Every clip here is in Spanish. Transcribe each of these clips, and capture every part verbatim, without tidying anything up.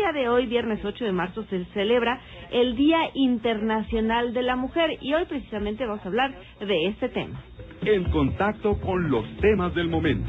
día de hoy, viernes ocho de marzo, se celebra el Día Internacional de la Mujer y hoy precisamente vamos a hablar de este tema. En contacto con los temas del momento.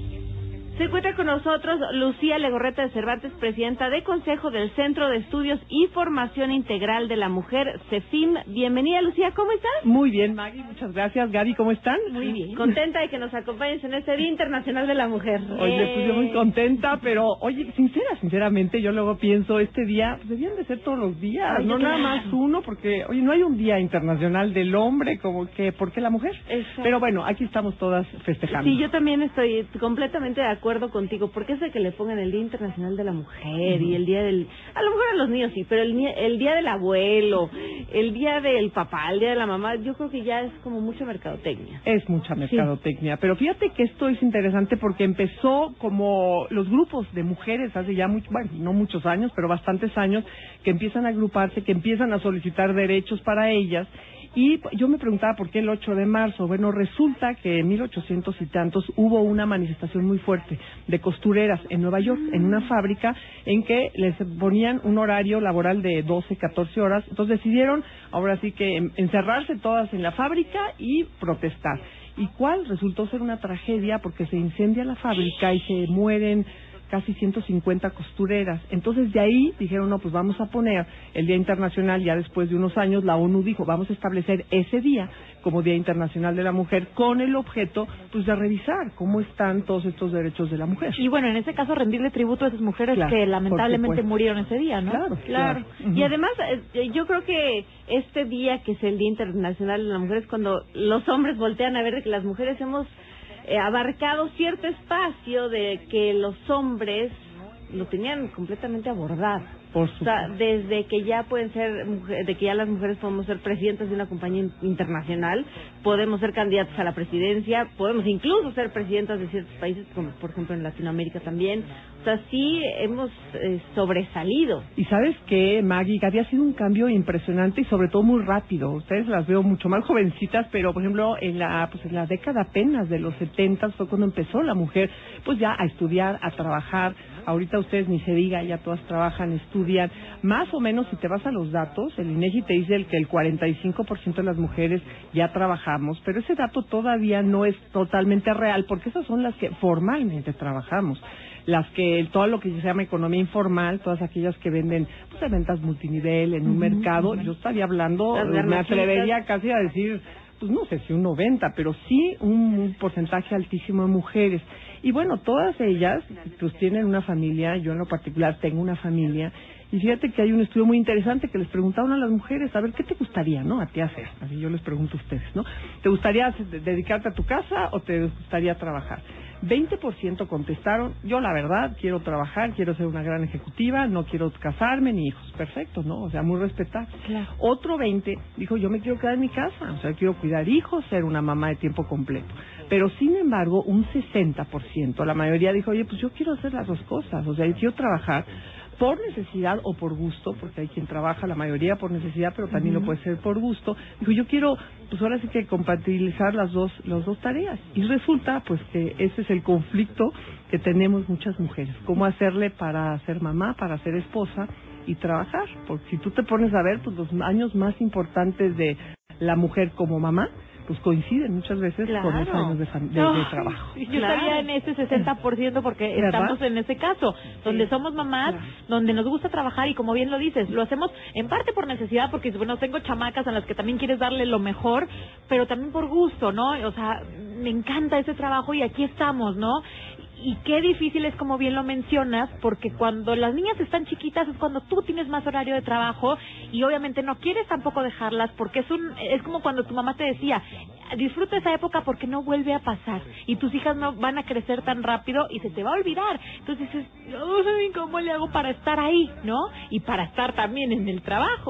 Se encuentra con nosotros Lucía Legorreta de Cervantes, presidenta de Consejo del Centro de Estudios y Formación Integral de la Mujer, CEFIM. Bienvenida, Lucía, ¿cómo estás? Muy bien, Maggie, muchas gracias. Gaby, ¿cómo están? Muy bien. Contenta de que nos acompañes en este Día Internacional de la Mujer. Oye, eh... pues yo muy contenta, pero, oye, sincera, sinceramente, yo luego pienso, este día, pues debían de ser todos los días, Ay, no nada más uno, porque, oye, no hay un Día Internacional del Hombre, como que, ¿por qué la mujer? Exacto. Pero bueno, aquí estamos todas festejando. Sí, yo también estoy completamente de acuerdo contigo, porque eso de que le pongan el Día Internacional de la Mujer uh-huh. y el Día del... A lo mejor a los niños sí, pero el, el Día del Abuelo, el Día del Papá, el Día de la Mamá, yo creo que ya es como mucha mercadotecnia. Es mucha mercadotecnia, sí. Pero fíjate que esto es interesante porque empezó como los grupos de mujeres hace ya mucho, bueno, no muchos años, pero bastantes años, que empiezan a agruparse, que empiezan a solicitar derechos para ellas. Y yo me preguntaba por qué el ocho de marzo. Bueno, resulta que en mil ochocientos y tantos hubo una manifestación muy fuerte de costureras en Nueva York, en una fábrica en que les ponían un horario laboral de doce, catorce horas. Entonces decidieron, ahora sí que encerrarse todas en la fábrica y protestar. ¿Y cuál? Resultó ser una tragedia porque se incendia la fábrica y se mueren casi ciento cincuenta costureras. Entonces de ahí dijeron, no, pues vamos a poner el Día Internacional. Ya después de unos años la ONU dijo, vamos a establecer ese día como Día Internacional de la Mujer con el objeto pues de revisar cómo están todos estos derechos de la mujer. Y bueno, en ese caso rendirle tributo a esas mujeres claro, que lamentablemente murieron ese día, ¿no? Claro, claro. claro. Uh-huh. Y además eh, yo creo que este día que es el Día Internacional de la Mujer es cuando los hombres voltean a ver que las mujeres hemos Eh, abarcado cierto espacio de que los hombres lo tenían completamente abordado. Por o sea, desde que ya pueden ser, de que ya las mujeres podemos ser presidentas de una compañía internacional, podemos ser candidatas a la presidencia, podemos incluso ser presidentas de ciertos países, como por ejemplo en Latinoamérica también. O sea, sí hemos eh, sobresalido. Y sabes qué, Maggie, que había sido un cambio impresionante y sobre todo muy rápido. Ustedes las veo mucho más jovencitas, pero por ejemplo en la pues en la década apenas de los setentas fue cuando empezó la mujer pues ya a estudiar, a trabajar. Ahorita ustedes ni se diga, ya todas trabajan, estudian. Más o menos, si te vas a los datos, el INEGI te dice el que el cuarenta y cinco por ciento de las mujeres ya trabajamos, pero ese dato todavía no es totalmente real, porque esas son las que formalmente trabajamos. Las que, todo lo que se llama economía informal, todas aquellas que venden, pues, de ventas multinivel en un uh-huh, mercado, uh-huh. Yo estaría hablando, me atrevería casi a decir, pues no sé si un noventa, pero sí un, un porcentaje altísimo de mujeres. Y bueno, todas ellas, pues tienen una familia, yo en lo particular tengo una familia, y fíjate que hay un estudio muy interesante que les preguntaron a las mujeres, a ver, ¿qué te gustaría, no? A ti hacer, así yo les pregunto a ustedes, ¿no? ¿Te gustaría dedicarte a tu casa o te gustaría trabajar? veinte por ciento contestaron, yo la verdad quiero trabajar, quiero ser una gran ejecutiva, no quiero casarme ni hijos. Perfecto, ¿no? O sea, muy respetable. Claro. Otro veinte dijo, yo me quiero quedar en mi casa, o sea, quiero cuidar hijos, ser una mamá de tiempo completo. Pero sin embargo, un sesenta por ciento, la mayoría dijo, oye, pues yo quiero hacer las dos cosas, o sea, yo quiero trabajar por necesidad o por gusto, porque hay quien trabaja, la mayoría por necesidad, pero también uh-huh. lo puede ser por gusto. Dijo, yo quiero, pues ahora sí que compatibilizar las dos, las dos tareas. Y resulta, pues, que ese es el conflicto que tenemos muchas mujeres. ¿Cómo hacerle para ser mamá, para ser esposa y trabajar? Porque si tú te pones a ver, pues los años más importantes de la mujer como mamá, pues coinciden muchas veces claro. con los años de, de, no, de trabajo. Yo claro. estaría en ese sesenta por ciento porque ¿verdad? Estamos en ese caso, donde sí. somos mamás, claro. donde nos gusta trabajar y como bien lo dices, lo hacemos en parte por necesidad, porque bueno, tengo chamacas en las que también quieres darle lo mejor, pero también por gusto, ¿no? O sea, me encanta ese trabajo y aquí estamos, ¿no? Y qué difícil es, como bien lo mencionas, porque cuando las niñas están chiquitas es cuando tú tienes más horario de trabajo y obviamente no quieres tampoco dejarlas, porque es un es como cuando tu mamá te decía, disfruta esa época porque no vuelve a pasar y tus hijas no van a crecer tan rápido y se te va a olvidar. Entonces dices, no sé cómo le hago para estar ahí, ¿no? Y para estar también en el trabajo.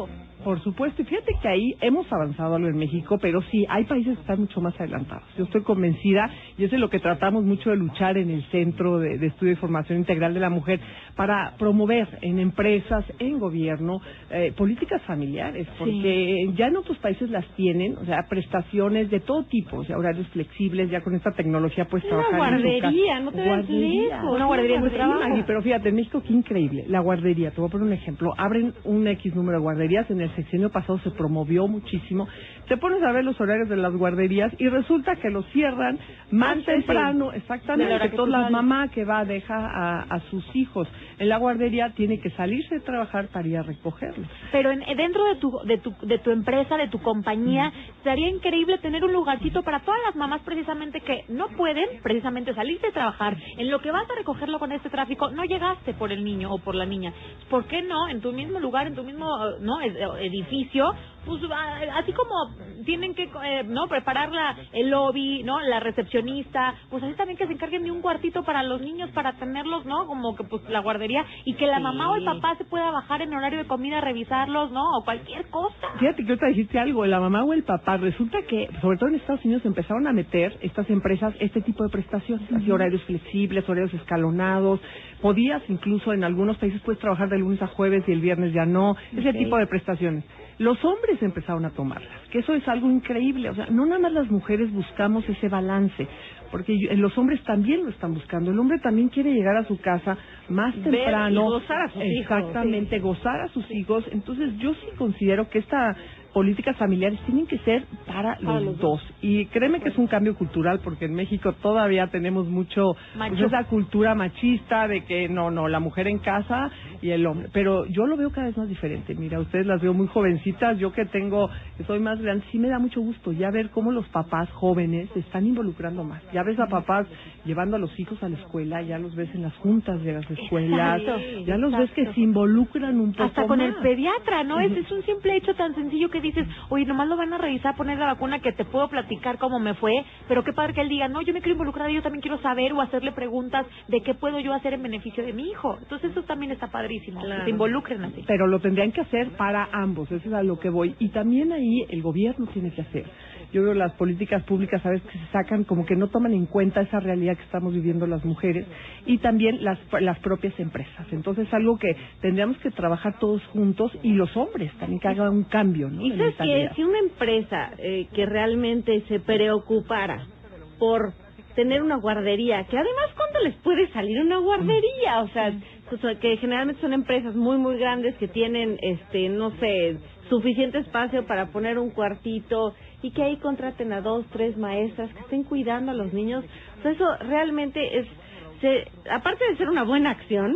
Por supuesto, y fíjate que ahí hemos avanzado algo en México, pero sí, hay países que están mucho más adelantados. Yo estoy convencida, y eso es lo que tratamos mucho de luchar en el Centro de, de Estudio y Formación Integral de la Mujer, para promover en empresas, en gobierno, eh, políticas familiares, porque sí. ya en otros países las tienen, o sea, prestaciones de todo tipo, o sea, horarios flexibles, ya con esta tecnología puedes una trabajar guardería, en no te ves lejos, una guardería de trabajo. Maggie, pero fíjate, en México qué increíble, la guardería, te voy a poner un ejemplo, abren un X número de guarderías, en el sexenio pasado se promovió muchísimo, te pones a ver los horarios de las guarderías y resulta que los cierran más Antes, temprano, sí. exactamente, que toda la mamá que va deja a, a sus hijos en la guardería tiene que salirse de trabajar para ir a recogerlos. Pero en, dentro de tu, de tu de tu empresa, de tu compañía, mm. sería increíble tener un lugarcito para todas las mamás precisamente que no pueden precisamente salirse de trabajar, en lo que vas a recogerlo con este tráfico, no llegaste por el niño o por la niña. ¿Por qué no? En tu mismo lugar, en tu mismo no edificio, pues así como tienen que eh, no preparar la, el lobby, no la recepcionista, pues así también que se encarguen de un cuartito para los niños para tenerlos, no como que pues la guardería, y que la sí. mamá o el papá se pueda bajar en horario de comida a revisarlos, no o cualquier cosa. Fíjate que ahorita dijiste algo, la mamá o el papá, resulta que sobre todo en Estados Unidos empezaron a meter estas empresas este tipo de prestaciones, uh-huh. así horarios flexibles, horarios escalonados, podías incluso en algunos países puedes trabajar de lunes a jueves y el viernes ya no, ese okay. tipo de prestaciones. Los hombres empezaron a tomarlas, que eso es algo increíble, o sea, no nada más las mujeres buscamos ese balance, porque los hombres también lo están buscando, el hombre también quiere llegar a su casa más Ver temprano, y gozar a sus exactamente, hijos, sí. gozar a sus hijos, entonces yo sí considero que esta políticas familiares tienen que ser para, para los, los dos. dos. Y créeme que es un cambio cultural, porque en México todavía tenemos mucho pues, esa cultura machista de que no, no, la mujer en casa y el hombre. Pero yo lo veo cada vez más diferente. Mira, ustedes las veo muy jovencitas. Yo que tengo, que soy más grande, sí me da mucho gusto ya ver cómo los papás jóvenes se están involucrando más. Ya ves a papás llevando a los hijos a la escuela, ya los ves en las juntas de las escuelas, exacto, ya los exacto. ves que se involucran un poco hasta con más. el pediatra, ¿no? Uh-huh. es, es un simple hecho tan sencillo que dices, oye, nomás lo van a revisar, poner la vacuna, que te puedo platicar cómo me fue, pero qué padre que él diga, no, yo me quiero involucrar, yo también quiero saber o hacerle preguntas de qué puedo yo hacer en beneficio de mi hijo. Entonces eso también está padrísimo, claro. que se involucren así. Pero lo tendrían que hacer para ambos, eso es a lo que voy. Y también ahí el gobierno tiene que hacer. Yo veo las políticas públicas a veces que se sacan como que no toman en cuenta esa realidad que estamos viviendo las mujeres y también las, las propias empresas. Entonces algo que tendríamos que trabajar todos juntos y los hombres también que hagan un cambio, ¿no? Y sabes que si una empresa eh, que realmente se preocupara por tener una guardería, que además ¿cuándo les puede salir una guardería? O sea, que generalmente son empresas muy muy grandes que tienen, este, no sé, suficiente espacio para poner un cuartito y que ahí contraten a dos, tres maestras que estén cuidando a los niños. O sea, eso realmente es, se, aparte de ser una buena acción,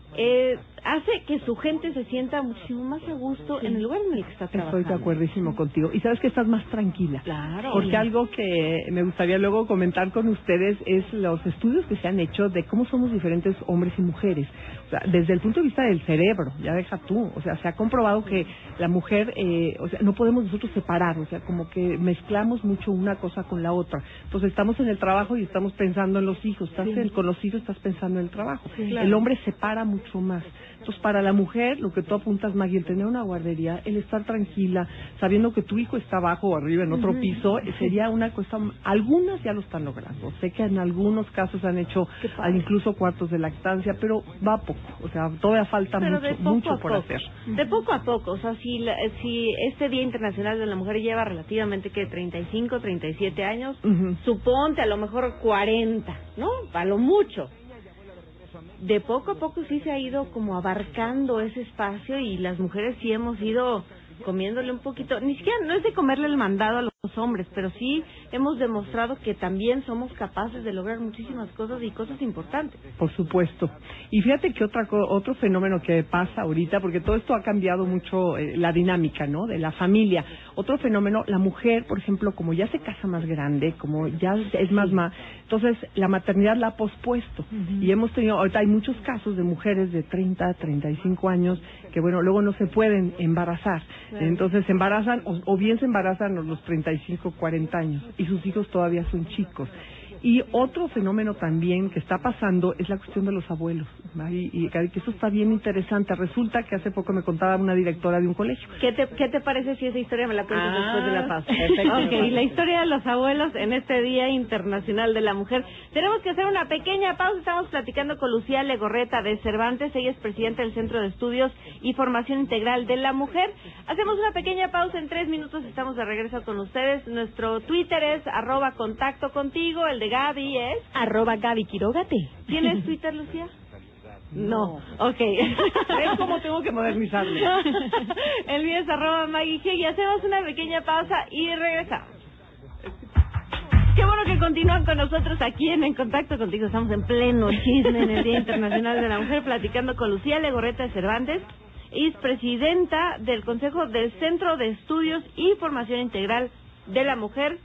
eh, hace que su gente se sienta muchísimo más a gusto sí. en el lugar en el que está trabajando. Estoy de acuerdísimo contigo. Y sabes que estás más tranquila. Claro. Porque algo que me gustaría luego comentar con ustedes es los estudios que se han hecho de cómo somos diferentes hombres y mujeres. O sea, desde el punto de vista del cerebro, ya deja tú. O sea, se ha comprobado que la mujer, eh, o sea, no podemos nosotros separar. O sea, como que mezclamos mucho una cosa con la otra. Entonces estamos en el trabajo y estamos pensando en los hijos. Estás sí. en, con los hijos, estás pensando en el trabajo. Sí, claro. El hombre separa mucho más. Entonces, para la mujer, lo que tú apuntas, Maggie, el tener una guardería, el estar tranquila, sabiendo que tu hijo está abajo o arriba en otro uh-huh. piso, sería una cosa, algunas ya lo están logrando. Sé que en algunos casos han hecho incluso cuartos de lactancia, pero va a poco. O sea, todavía falta pero mucho, mucho por hacer. De poco a poco. O sea, si, la, si este Día Internacional de la Mujer lleva relativamente, que treinta y cinco, treinta y siete años, uh-huh. suponte a lo mejor cuarenta, ¿no? A lo mucho. De poco a poco sí se ha ido como abarcando ese espacio y las mujeres sí hemos ido comiéndole un poquito, ni siquiera no es de comerle el mandado a los hombres, pero sí hemos demostrado que también somos capaces de lograr muchísimas cosas y cosas importantes. Por supuesto. Y fíjate que otra otro fenómeno que pasa ahorita, porque todo esto ha cambiado mucho eh, la dinámica, ¿no? De la familia. Otro fenómeno, la mujer, por ejemplo, como ya se casa más grande, como ya es más más, entonces la maternidad la ha pospuesto. Uh-huh. Y hemos tenido, ahorita hay muchos casos de mujeres de treinta, treinta y cinco años que, bueno, luego no se pueden embarazar. Claro. Entonces se embarazan, o, o bien se embarazan a los treinta y cinco, cuarenta años, y sus hijos todavía son chicos. Y otro fenómeno también que está pasando es la cuestión de los abuelos. Y, y que eso está bien interesante. Resulta que hace poco me contaba una directora de un colegio. ¿Qué te, qué te parece si esa historia me la cuentas ah, después de la pausa? Perfecto. Ok, la historia de los abuelos en este Día Internacional de la Mujer. Tenemos que hacer una pequeña pausa. Estamos platicando con Lucía Legorreta de Cervantes. Ella es presidenta del Centro de Estudios y Formación Integral de la Mujer. Hacemos una pequeña pausa. En tres minutos estamos de regreso con ustedes. Nuestro Twitter es arroba contacto contigo. El de Gaby es arroba Gaby Quirogate. ¿Tienes Twitter, Lucía? No, ok. ¿Ves cómo tengo que modernizarme? El mío es arroba Maggie G. Y hacemos una pequeña pausa y regresamos. Qué bueno que continúan con nosotros aquí en En Contacto Contigo. Estamos en pleno chisme en el Día Internacional de la Mujer, platicando con Lucía Legorreta de Cervantes. Es presidenta del Consejo del Centro de Estudios y Formación Integral de la Mujer.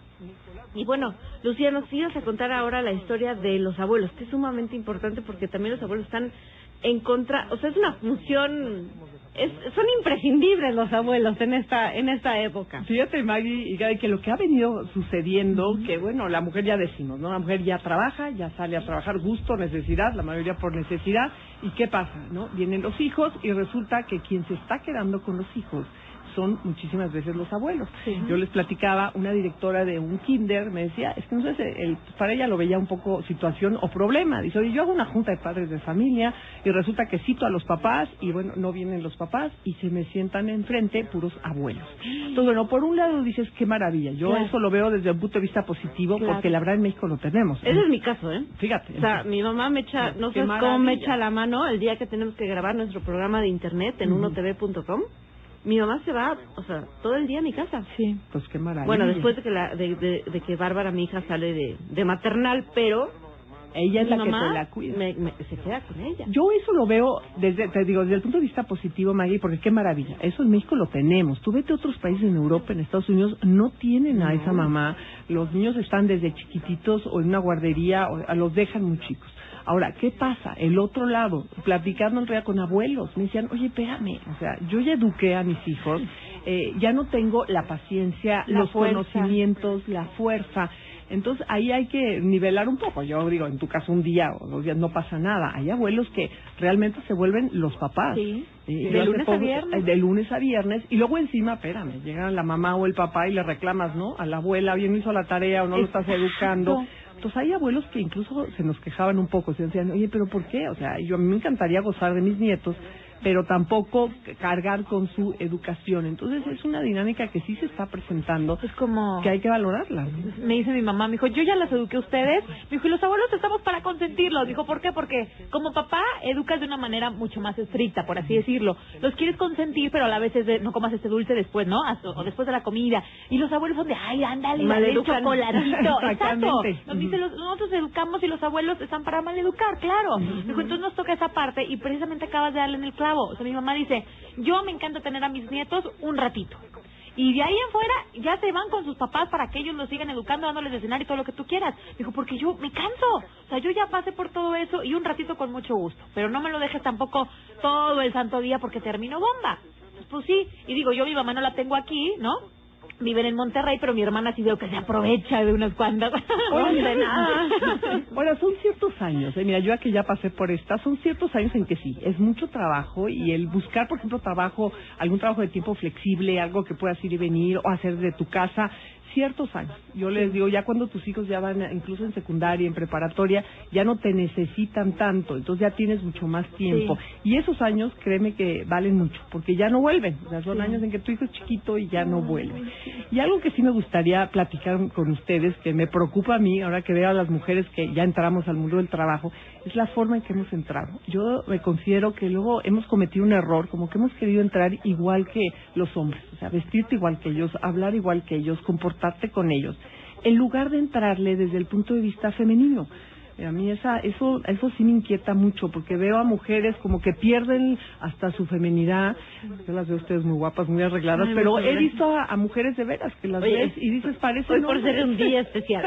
Y bueno, Lucía, nos ibas a contar ahora la historia de los abuelos, que es sumamente importante porque también los abuelos están en contra, o sea, es una función, es, son imprescindibles los abuelos en esta en esta época. Fíjate, Maggie, y Gaby, que lo que ha venido sucediendo, uh-huh. que bueno, la mujer ya decimos, ¿no? La mujer ya trabaja, ya sale a trabajar, gusto, necesidad, la mayoría por necesidad, ¿y qué pasa, no? Vienen los hijos y resulta que quien se está quedando con los hijos son muchísimas veces los abuelos. Sí. Yo les platicaba, una directora de un kinder me decía, es que no sé, el, para ella lo veía un poco situación o problema. Dice, oye, yo hago una junta de padres de familia y resulta que cito a los papás y bueno, no vienen los papás y se me sientan enfrente puros abuelos. Entonces, bueno, por un lado dices, qué maravilla. Yo claro. eso lo veo desde un punto de vista positivo claro. porque la verdad en México lo tenemos. Ese es mi caso, ¿eh? Fíjate. O sea, mi mamá me echa, no sé cómo me echa la mano el día que tenemos que grabar nuestro programa de internet en uh-huh. uno t v punto com. Mi mamá se va, o sea, todo el día a mi casa. Sí. Pues qué maravilla. Bueno, después de que la, de, de, de que Bárbara, mi hija, sale de, de maternal, pero ella es la mamá que se la cuida. Me, me, se queda con ella. Yo eso lo veo, desde te digo, desde el punto de vista positivo, Maggie, porque qué maravilla. Eso en México lo tenemos. Tú vete a otros países en Europa, en Estados Unidos, no tienen a no. esa mamá. Los niños están desde chiquititos o en una guardería, o los dejan muy chicos. Ahora, ¿qué pasa? El otro lado, platicando en realidad con abuelos, me decían, oye, espérame, o sea, yo ya eduqué a mis hijos, eh, ya no tengo la paciencia, la los fuerza. conocimientos, la fuerza. Entonces, ahí hay que nivelar un poco. Yo digo, en tu caso, un día o dos días no pasa nada. Hay abuelos que realmente se vuelven los papás. Sí, eh, de lunes poco, a viernes. De lunes a viernes. Y luego encima, espérame, llega la mamá o el papá y le reclamas, ¿no? A la abuela, bien hizo la tarea o no Exacto. lo estás educando. Entonces hay abuelos que incluso se nos quejaban un poco, se decían, oye, pero ¿por qué? O sea, yo a mí me encantaría gozar de mis nietos, pero tampoco cargar con su educación. Entonces es una dinámica que sí se está presentando, es como que hay que valorarla, ¿no? Me dice mi mamá, me dijo, yo ya las eduqué a ustedes, me dijo, y los abuelos estamos para consentirlos. Dijo, ¿por qué? Porque como papá educas de una manera mucho más estricta, por así decirlo. Los quieres consentir, pero a la vez es de, no comas este dulce después, ¿no? O después de la comida. Y los abuelos son de, ay, ándale, dale el chocolatito. Exacto. Nos dice, los, nosotros educamos y los abuelos están para maleducar, claro. Uh-huh. Dijo, entonces nos toca esa parte y precisamente acabas de darle en el clavo. O sea, mi mamá dice, yo me encanta tener a mis nietos un ratito. Y de ahí en fuera ya se van con sus papás para que ellos los sigan educando, dándoles de cenar y todo lo que tú quieras. Dijo, porque yo me canso. O sea, yo ya pasé por todo eso y un ratito con mucho gusto. Pero no me lo dejes tampoco todo el santo día porque termino bomba. Pues, pues sí. Y digo, yo mi mamá no la tengo aquí, ¿no? Viven en Monterrey, pero mi hermana sí veo que se aprovecha de unas cuantas. Oye, de nada. Bueno, son ciertos años, ¿eh? Mira, yo aquí ya pasé por esta, son ciertos años en que sí, es mucho trabajo y el buscar, por ejemplo, trabajo, algún trabajo de tiempo flexible, algo que puedas ir y venir o hacer de tu casa, ciertos años. Yo les digo, ya cuando tus hijos ya van, incluso en secundaria, en preparatoria, ya no te necesitan tanto, entonces ya tienes mucho más tiempo. Sí. Y esos años, créeme que valen mucho, porque ya no vuelven. O sea, son sí. años en que tu hijo es chiquito y ya no vuelve. Y algo que sí me gustaría platicar con ustedes, que me preocupa a mí, ahora que veo a las mujeres que ya entramos al mundo del trabajo, es la forma en que hemos entrado. Yo me considero que luego hemos cometido un error, como que hemos querido entrar igual que los hombres, o sea, vestirte igual que ellos, hablar igual que ellos, comportarte con ellos, en lugar de entrarle desde el punto de vista femenino. A mí esa, eso, eso sí me inquieta mucho, porque veo a mujeres como que pierden hasta su feminidad. Yo las veo ustedes muy guapas, muy arregladas, Ay, pero he visto a, a mujeres de veras que las Oye, ves y dices, parece... Hoy por ser un día especial.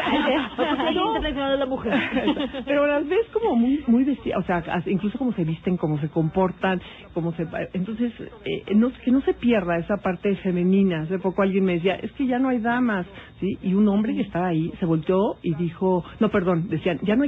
No. Internacional de la Mujer. Pero las ves como muy muy vestidas, o sea, incluso cómo se visten, cómo se comportan, cómo se... Entonces, eh, no, que no se pierda esa parte femenina. Hace poco alguien me decía, es que ya no hay damas, ¿sí? Y un hombre que estaba ahí se volteó y dijo, no, perdón, decían, ya no hay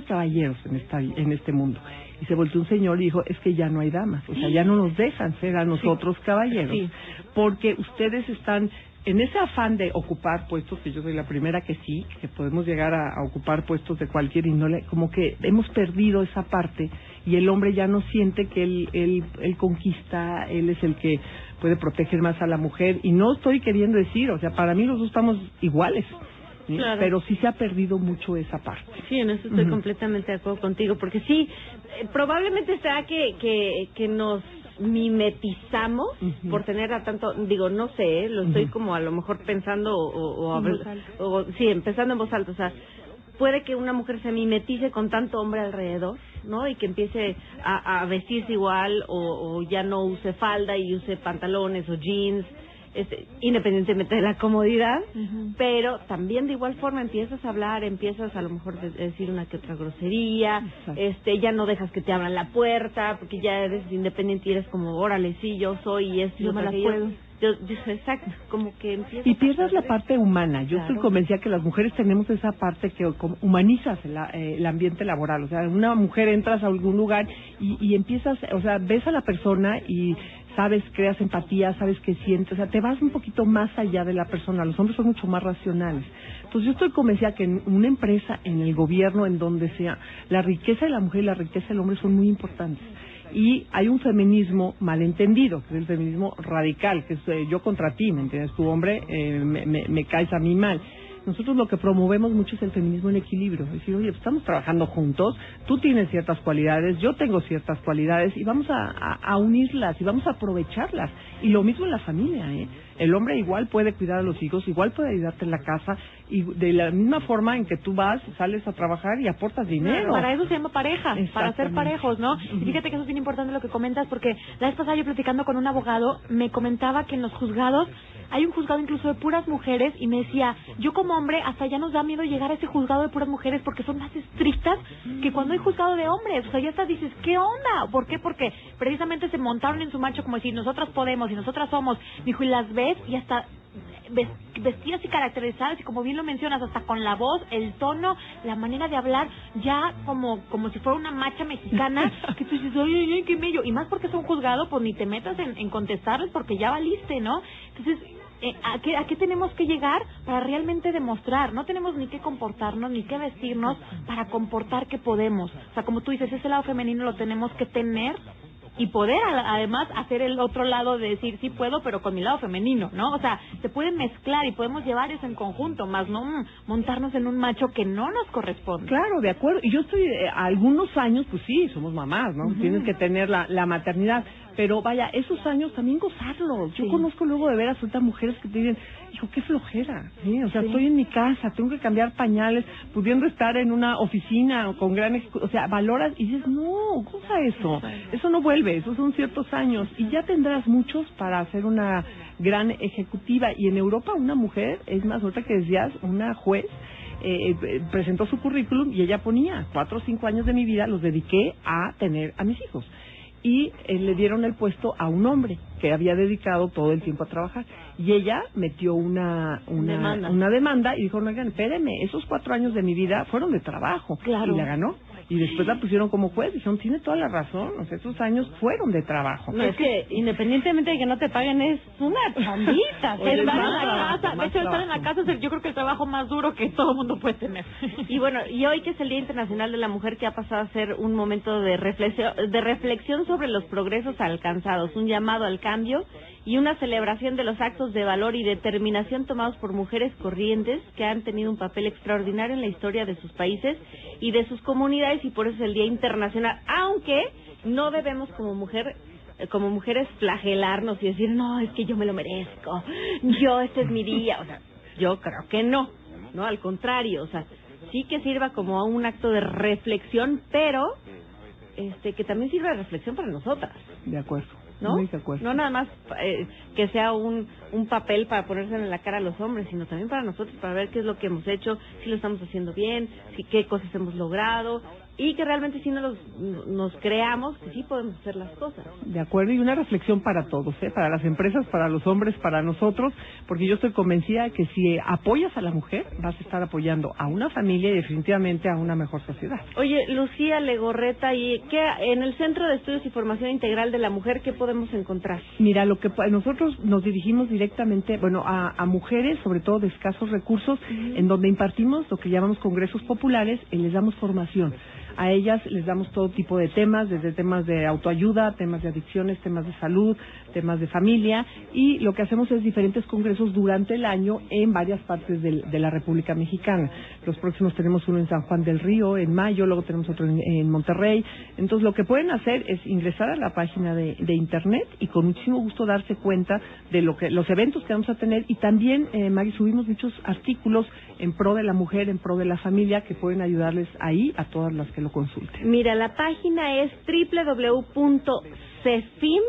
caballeros en esta en este mundo. Y se volteó un señor y dijo, es que ya no hay damas, o sea, ya no nos dejan ser a nosotros sí. caballeros, sí. porque ustedes están en ese afán de ocupar puestos, que yo soy la primera que sí, que podemos llegar a, a ocupar puestos de cualquier índole, como que hemos perdido esa parte y el hombre ya no siente que él, él, él conquista, él es el que puede proteger más a la mujer, y no estoy queriendo decir, o sea, para mí los dos estamos iguales. ¿Sí? Claro. Pero sí se ha perdido mucho esa parte. Sí, en eso estoy uh-huh. completamente de acuerdo contigo, porque sí, eh, probablemente sea que, que, que nos mimetizamos uh-huh. por tener a tanto, digo, no sé, ¿eh? lo estoy uh-huh. como a lo mejor pensando o, o, a ver, o sí, empezando en voz alta, o sea, puede que una mujer se mimetice con tanto hombre alrededor, ¿no? Y que empiece a, a vestirse igual o, o ya no use falda y use pantalones o jeans. Este, independientemente de la comodidad, uh-huh. pero también de igual forma empiezas a hablar, empiezas a lo mejor de decir una que otra grosería, exacto. este, ya no dejas que te abran la puerta, porque ya eres independiente y eres como, órale, sí, yo soy y es yo me la puedo. Yo, yo, exacto, como que empiezas y pierdas la parte humana. Yo claro. estoy convencida que las mujeres tenemos esa parte que como, humanizas el, eh, el ambiente laboral. O sea, una mujer entras a algún lugar y, y empiezas, o sea, ves a la persona y sabes, creas empatía, sabes qué sientes, o sea, te vas un poquito más allá de la persona. Los hombres son mucho más racionales. Entonces yo estoy convencida que en una empresa, en el gobierno, en donde sea, la riqueza de la mujer y la riqueza del hombre son muy importantes. Y hay un feminismo malentendido, que es el feminismo radical, que es eh, yo contra ti, ¿me entiendes? Tu hombre eh, me, me, me caes a mí mal. Nosotros lo que promovemos mucho es el feminismo en equilibrio. Es decir, oye, pues estamos trabajando juntos, tú tienes ciertas cualidades, yo tengo ciertas cualidades, y vamos a, a, a unirlas y vamos a aprovecharlas. Y lo mismo en la familia, ¿eh? El hombre igual puede cuidar a los hijos, igual puede ayudarte en la casa, y de la misma forma en que tú vas, sales a trabajar y aportas dinero. Para eso se llama pareja, para ser parejos, ¿no? Y fíjate que eso es bien importante lo que comentas, porque la vez pasada yo platicando con un abogado, me comentaba que en los juzgados, hay un juzgado incluso de puras mujeres, y me decía, yo como hombre, hasta ya nos da miedo llegar a ese juzgado de puras mujeres, porque son más estrictas que cuando hay juzgado de hombres. O sea, ya hasta dices, ¿qué onda? ¿Por qué? Porque precisamente se montaron en su macho como decir, nosotras podemos y nosotras somos. Dijo, y las ves y hasta vestidas y caracterizadas, y como bien lo mencionas, hasta con la voz, el tono, la manera de hablar, ya como como si fuera una macha mexicana, que tú dices, ay, ay, ay, qué mello. Y más porque son juzgados, pues ni te metas en, en contestarles porque ya valiste, ¿no? Entonces, Eh, ¿a, qué, ¿a qué tenemos que llegar para realmente demostrar? No tenemos ni que comportarnos, ni que vestirnos para comportar que podemos. O sea, como tú dices, ese lado femenino lo tenemos que tener y poder a, además hacer el otro lado de decir, sí puedo, pero con mi lado femenino, ¿no? O sea, se pueden mezclar y podemos llevar eso en conjunto, más no mm, montarnos en un macho que no nos corresponde. Claro, de acuerdo. Y yo estoy, eh, algunos años, pues sí, somos mamás, ¿no? Uh-huh. Tienes que tener la, la maternidad. Pero vaya, esos años también gozarlos. Yo sí. conozco luego de ver a ciertas mujeres que te dicen, hijo, qué flojera, ¿sí? O sea, sí. estoy en mi casa, tengo que cambiar pañales, pudiendo estar en una oficina con gran... Ejecu- o sea, valoras y dices, no, goza eso. Eso no vuelve, esos son ciertos años. Y ya tendrás muchos para hacer una gran ejecutiva. Y en Europa una mujer, es más, ahorita que decías, una juez, Eh, eh, presentó su currículum y ella ponía, cuatro o cinco años de mi vida los dediqué a tener a mis hijos. Y eh, le dieron el puesto a un hombre que había dedicado todo el tiempo a trabajar. Y ella metió una una demanda, una demanda y dijo, oigan, espérenme, esos cuatro años de mi vida fueron de trabajo. Claro. Y la ganó. Y después la pusieron como juez. Dijeron, tiene toda la razón, o sea, esos años fueron de trabajo. No, es que independientemente de que no te paguen, es una chambita. Estar en la casa, de hecho, estar en la casa es el, yo creo que el trabajo más duro que todo el mundo puede tener. Y bueno, y hoy que es el Día Internacional de la Mujer, que ha pasado a ser un momento de reflexión, de reflexión sobre los progresos alcanzados, un llamado al cambio y una celebración de los actos de valor y determinación tomados por mujeres corrientes que han tenido un papel extraordinario en la historia de sus países y de sus comunidades, y por eso es el Día Internacional, aunque no debemos como mujer como mujeres flagelarnos y decir, no, es que yo me lo merezco, yo, este es mi día. O sea, yo creo que no, no, al contrario, o sea, sí que sirva como un acto de reflexión, pero este que también sirva de reflexión para nosotras. De acuerdo. ¿No? Muy de acuerdo. No nada más eh, que sea un un papel para ponerse en la cara a los hombres, sino también para nosotros, para ver qué es lo que hemos hecho, si lo estamos haciendo bien, si qué cosas hemos logrado, y que realmente sí nos, nos creamos que sí podemos hacer las cosas. De acuerdo, y una reflexión para todos, ¿eh? Para las empresas, para los hombres, para nosotros, porque yo estoy convencida de que si apoyas a la mujer, vas a estar apoyando a una familia y definitivamente a una mejor sociedad. Oye, Lucía Legorreta, ¿y qué en el Centro de Estudios y Formación Integral de la Mujer qué podemos encontrar? Mira, lo que nosotros nos dirigimos directamente, bueno, a, a mujeres, sobre todo de escasos recursos, uh-huh. en donde impartimos lo que llamamos congresos populares y les damos formación. A ellas les damos todo tipo de temas, desde temas de autoayuda, temas de adicciones, temas de salud, temas de familia, y lo que hacemos es diferentes congresos durante el año en varias partes de, de la República Mexicana. Los próximos tenemos uno en San Juan del Río, en mayo, luego tenemos otro en, en Monterrey. Entonces lo que pueden hacer es ingresar a la página de, de internet y con muchísimo gusto darse cuenta de lo que los eventos que vamos a tener, y también, eh, Maggie, subimos muchos artículos en pro de la mujer, en pro de la familia, que pueden ayudarles ahí a todas las que lo consulten. Mira, la página es doble u doble u doble u punto cefim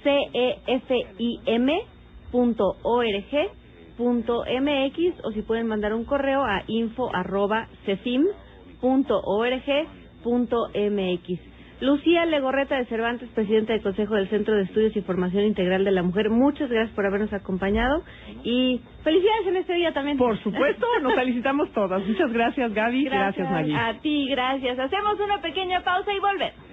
punto org punto mx, o si pueden mandar un correo a info arroba cefim punto org punto mx. Lucía Legorreta de Cervantes, presidenta del Consejo del Centro de Estudios y Formación Integral de la Mujer, muchas gracias por habernos acompañado y felicidades en este día también. Por supuesto, nos felicitamos todas. Muchas gracias, Gaby. Gracias, gracias Maggie. A ti, gracias. Hacemos una pequeña pausa y volvemos.